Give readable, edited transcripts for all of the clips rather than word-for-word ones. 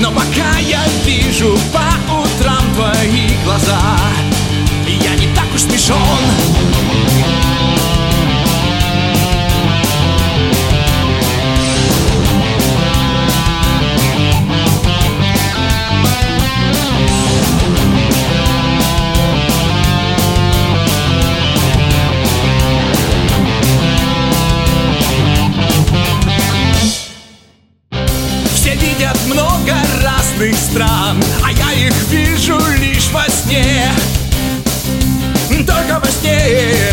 Но пока я вижу по утрам твои глаза, я не так уж смешон. Все видят много разных стран, а я их вижу лишь во сне. Только во сне.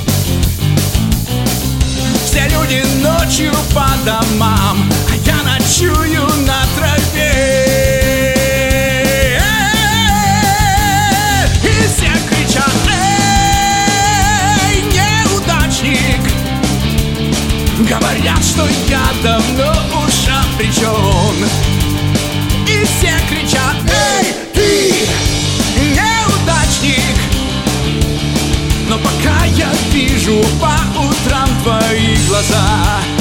Все люди ночью по домам, а я ночую на траве. И все кричат: эй, неудачник! Говорят, что я давно уж обречен. И все кричат: эй, ты, неудачник! Но пока я вижу по утрам твои глаза,